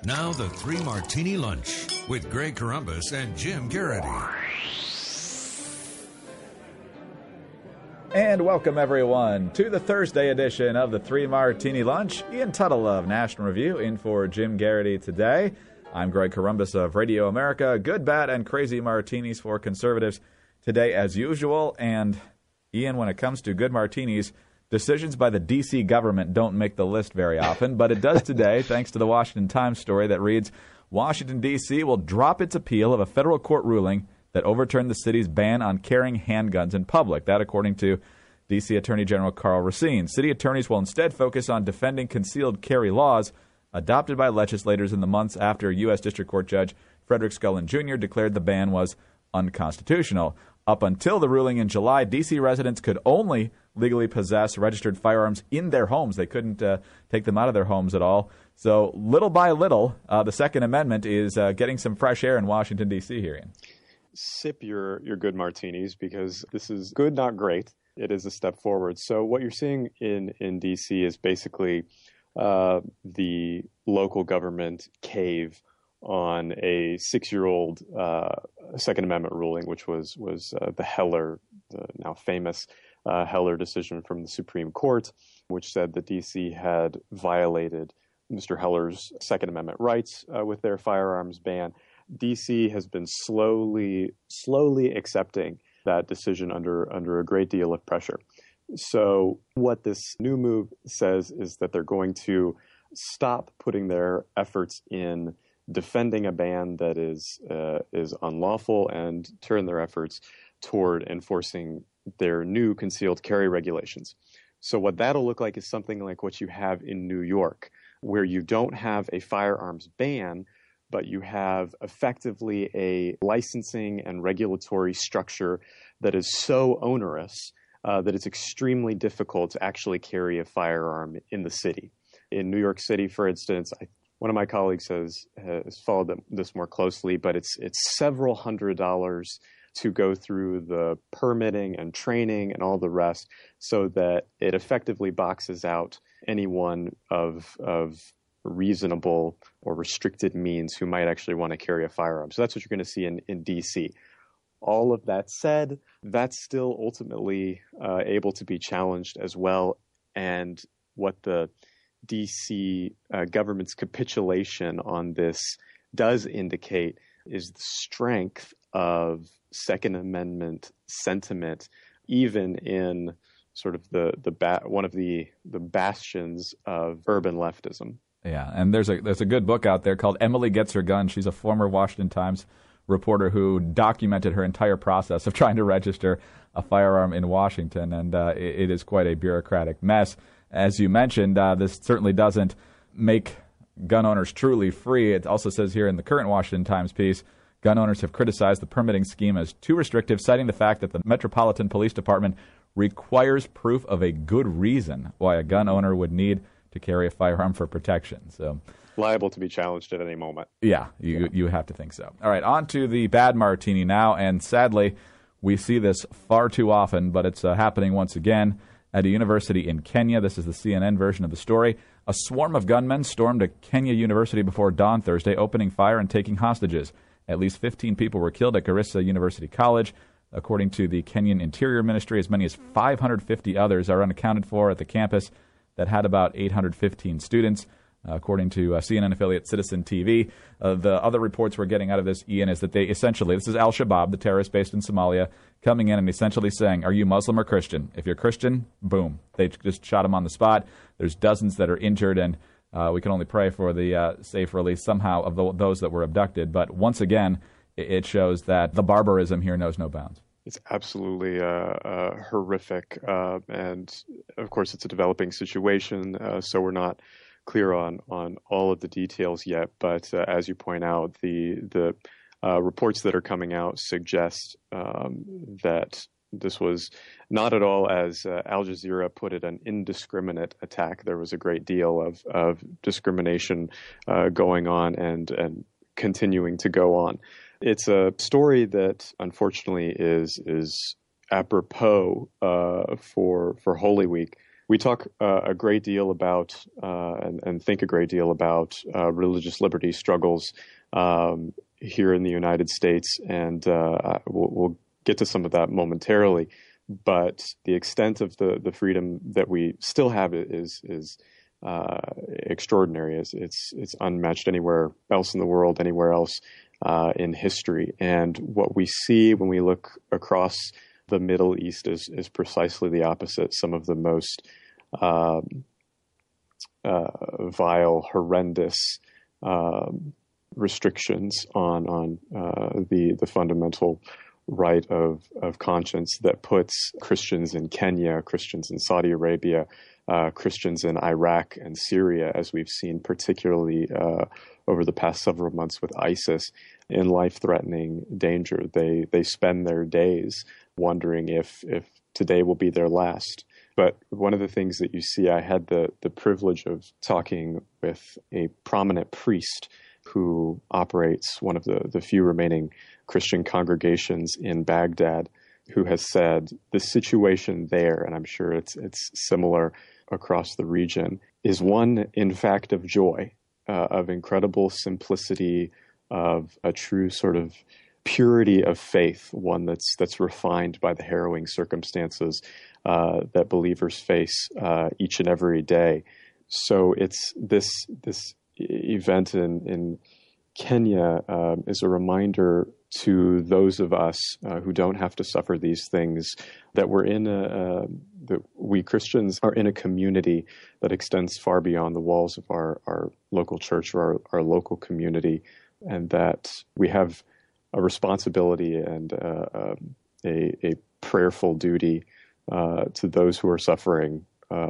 Now the Three Martini Lunch with Greg Corombos and Jim Garrity. And welcome, everyone, to the Thursday edition of the Three Martini Lunch. Ian Tuttle of National Review in for Jim Garrity today. I'm Greg Corombos of Radio America. Good, bad, and crazy martinis for conservatives today as usual. And, Ian, when it comes to good martinis, decisions by the D.C. government don't make the list very often, but it does today thanks to the Washington Times story that reads, Washington, D.C. will drop its appeal of a federal court ruling that overturned the city's ban on carrying handguns in public. That, according to D.C. Attorney General Karl Racine. City attorneys will instead focus on defending concealed carry laws adopted by legislators in the months after U.S. District Court Judge Frederick Scullin Jr. declared the ban was unconstitutional. Up until the ruling in July, D.C. residents could only legally possess registered firearms in their homes. They couldn't take them out of their homes at all. So little by little, the Second Amendment is getting some fresh air in Washington, D.C. here, Ian. Sip your good martinis, because this is good, not great. It is a step forward. So what you're seeing in D.C. is basically the local government cave on a 6-year-old Second Amendment ruling, which was the Heller, the now famous Heller decision from the Supreme Court, which said that D.C. had violated Mr. Heller's Second Amendment rights with their firearms ban. D.C. has been slowly accepting that decision under a great deal of pressure. So what this new move says is that they're going to stop putting their efforts in defending a ban that is unlawful and turn their efforts toward enforcing their new concealed carry regulations. So what that'll look like is something like what you have in New York, where you don't have a firearms ban, but you have effectively a licensing and regulatory structure that is so onerous that it's extremely difficult to actually carry a firearm in the city. In New York City, for instance, one of my colleagues has followed this more closely, but it's several $100s to go through the permitting and training and all the rest, so that it effectively boxes out anyone of reasonable or restricted means who might actually want to carry a firearm. So that's what you're going to see in D.C. All of that said, that's still ultimately able to be challenged as well. And what the D.C. Government's capitulation on this does indicate is the strength of Second Amendment sentiment, even in sort of one of the bastions of urban leftism. Yeah, and there's a good book out there called Emily Gets Her Gun. She's a former Washington Times reporter who documented her entire process of trying to register a firearm in Washington, and it is quite a bureaucratic mess. As you mentioned, this certainly doesn't make gun owners truly free. It also says here in the current Washington Times piece, gun owners have criticized the permitting scheme as too restrictive, citing the fact that the Metropolitan Police Department requires proof of a good reason why a gun owner would need to carry a firearm for protection. So liable to be challenged at any moment. Yeah, you have to think so. All right, on to the bad martini now, and sadly, we see this far too often, but it's happening once again at a university in Kenya. This is the CNN version of the story. A swarm of gunmen stormed a Kenya university before dawn Thursday, opening fire and taking hostages. At least 15 people were killed at Garissa University College. According to the Kenyan Interior Ministry, as many as 550 others are unaccounted for at the campus that had about 815 students. According to CNN affiliate Citizen TV, the other reports we're getting out of this, Ian, is that this is Al-Shabaab, the terrorist based in Somalia, coming in and essentially saying, are you Muslim or Christian? If you're Christian, boom. They just shot him on the spot. There's dozens that are injured, and we can only pray for the safe release somehow of those that were abducted. But once again, it shows that the barbarism here knows no bounds. It's absolutely horrific. And, of course, it's a developing situation, so we're not clear on all of the details yet. But as you point out, the reports that are coming out suggest that this was not at all, as Al Jazeera put it, an indiscriminate attack. There was a great deal of discrimination going on and continuing to go on. It's a story that unfortunately is apropos for Holy Week, We talk a great deal about and think a great deal about religious liberty struggles here in the United States, and we'll get to some of that momentarily. But the extent of the freedom that we still have is extraordinary. It's unmatched anywhere else in the world, anywhere else in history. And what we see when we look across the Middle East is precisely the opposite. Some of the most vile, horrendous restrictions on the fundamental right of conscience that puts Christians in Kenya, Christians in Saudi Arabia, Christians in Iraq and Syria, as we've seen particularly over the past several months with ISIS, in life-threatening danger. They spend their days wondering if today will be their last. But one of the things that you see, I had the privilege of talking with a prominent priest who operates one of the few remaining Christian congregations in Baghdad, who has said the situation there, and I'm sure it's similar across the region, is one, in fact, of joy, of incredible simplicity, of a true sort of purity of faith, one that's refined by the harrowing circumstances that believers face each and every day. So it's this event in Kenya is a reminder to those of us who don't have to suffer these things, that we're that we Christians are in a community that extends far beyond the walls of our local church or our local community, and that we have a responsibility and a prayerful duty to those who are suffering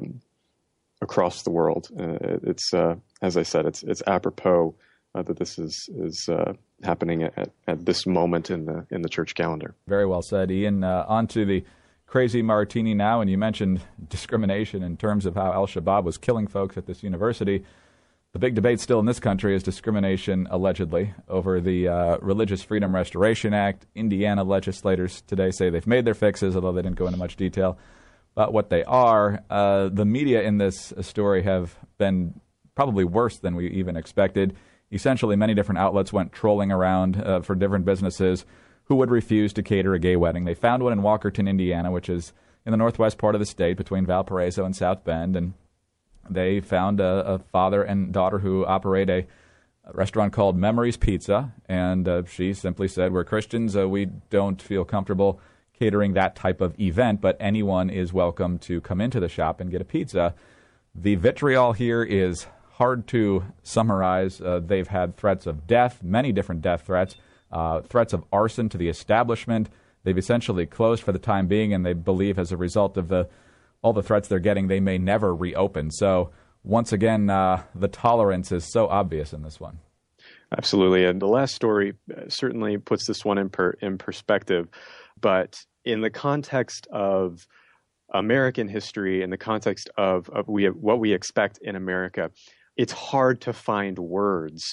across the world. It's as I said, it's apropos that this is happening at this moment in the church calendar. Very well said, Ian. On to the crazy martini now, and you mentioned discrimination in terms of how Al-Shabaab was killing folks at this university. The big debate still in this country is discrimination, allegedly, over the Religious Freedom Restoration Act. Indiana legislators today say they've made their fixes, although they didn't go into much detail about what they are. The media in this story have been probably worse than we even expected. Essentially, many different outlets went trolling around for different businesses who would refuse to cater a gay wedding. They found one in Walkerton, Indiana, which is in the northwest part of the state between Valparaiso and South Bend, and they found a father and daughter who operate a restaurant called Memories Pizza, and she simply said, we're Christians, we don't feel comfortable catering that type of event, but anyone is welcome to come into the shop and get a pizza. The vitriol here is hard to summarize. They've had threats of death, many different death threats, threats of arson to the establishment. They've essentially closed for the time being, and they believe as a result of all the threats they're getting, they may never reopen. So once again, the tolerance is so obvious in this one. Absolutely. And the last story certainly puts this one in perspective. But in the context of American history, in the context of what we expect in America, it's hard to find words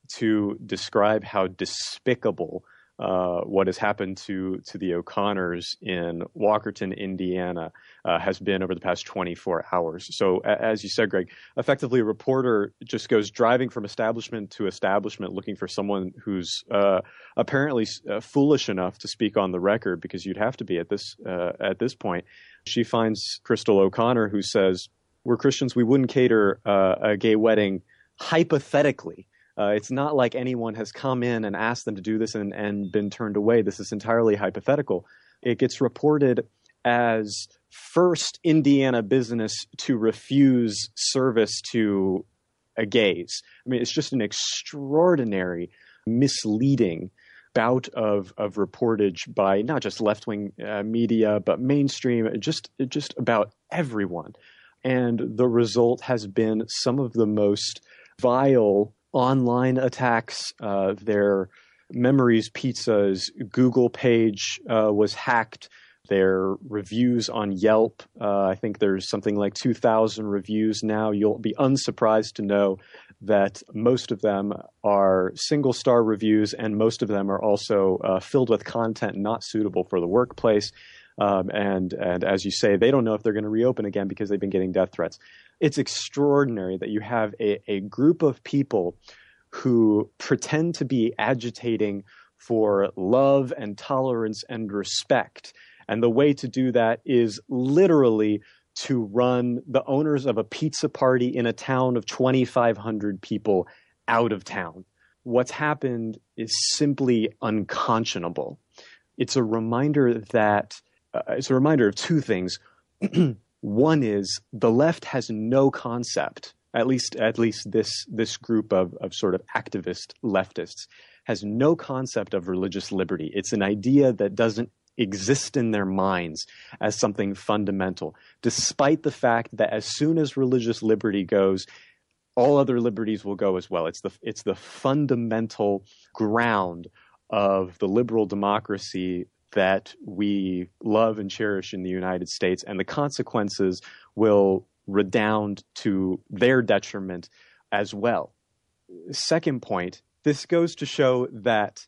to describe how despicable what has happened to the O'Connors in Walkerton, Indiana, has been over the past 24 hours. So as you said, Greg, effectively a reporter just goes driving from establishment to establishment looking for someone who's apparently foolish enough to speak on the record, because you'd have to be at this point. She finds Crystal O'Connor, who says, we're Christians, we wouldn't cater a gay wedding hypothetically. It's not like anyone has come in and asked them to do this and been turned away. This is entirely hypothetical. It gets reported as first Indiana business to refuse service to a gays. I mean, it's just an extraordinary, misleading bout of reportage by not just left-wing media, but mainstream, just about everyone. And the result has been some of the most vile online attacks. Their Memories Pizza's Google page was hacked. Their reviews on Yelp, I think there's something like 2,000 reviews now. You'll be unsurprised to know that most of them are single-star reviews, and most of them are also filled with content not suitable for the workplace. And as you say, they don't know if they're going to reopen again because they've been getting death threats. It's extraordinary that you have a group of people who pretend to be agitating for love and tolerance and respect. And the way to do that is literally to run the owners of a pizza party in a town of 2,500 people out of town. What's happened is simply unconscionable. It's a reminder of two things. One is the left has no concept, at least this group of sort of activist leftists has no concept of religious liberty. It's an idea that doesn't exist in their minds as something fundamental, despite the fact that as soon as religious liberty goes, all other liberties will go as well. It's the fundamental ground of the liberal democracy that we love and cherish in the United States, and the consequences will redound to their detriment as well. Second point, this goes to show that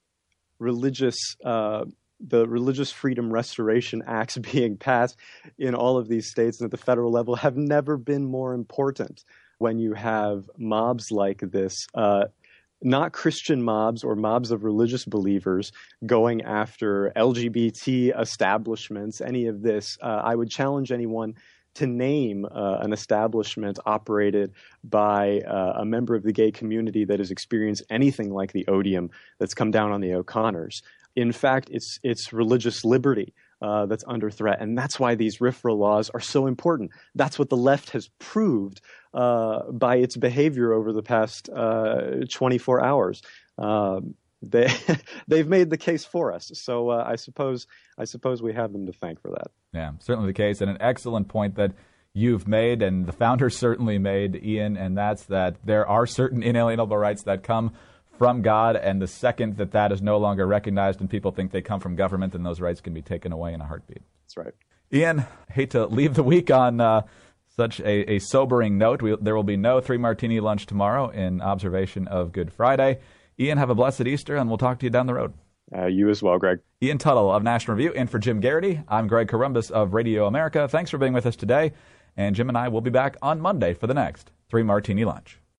the Religious Freedom Restoration Acts being passed in all of these states and at the federal level have never been more important. When you have mobs like this, not Christian mobs or mobs of religious believers going after LGBT establishments, any of this, I would challenge anyone to name an establishment operated by a member of the gay community that has experienced anything like the odium that's come down on the O'Connors. In fact, it's religious liberty that's under threat, and that's why these RFRA laws are so important. That's what the left has proved by its behavior over the past 24 hours. They've made the case for us, so I suppose we have them to thank for that. Yeah, certainly the case, and an excellent point that you've made, and the founders certainly made, Ian, and that's that there are certain inalienable rights that come from God, and the second that is no longer recognized and people think they come from government, then those rights can be taken away in a heartbeat. That's right. Ian, hate to leave the week on such a sobering note. There will be no Three Martini Lunch tomorrow in observation of Good Friday. Ian, have a blessed Easter, and we'll talk to you down the road. You as well, Greg. Ian Tuttle of National Review, in for Jim Garrity. I'm Greg Corombos of Radio America. Thanks for being with us today, and Jim and I will be back on Monday for the next Three Martini Lunch.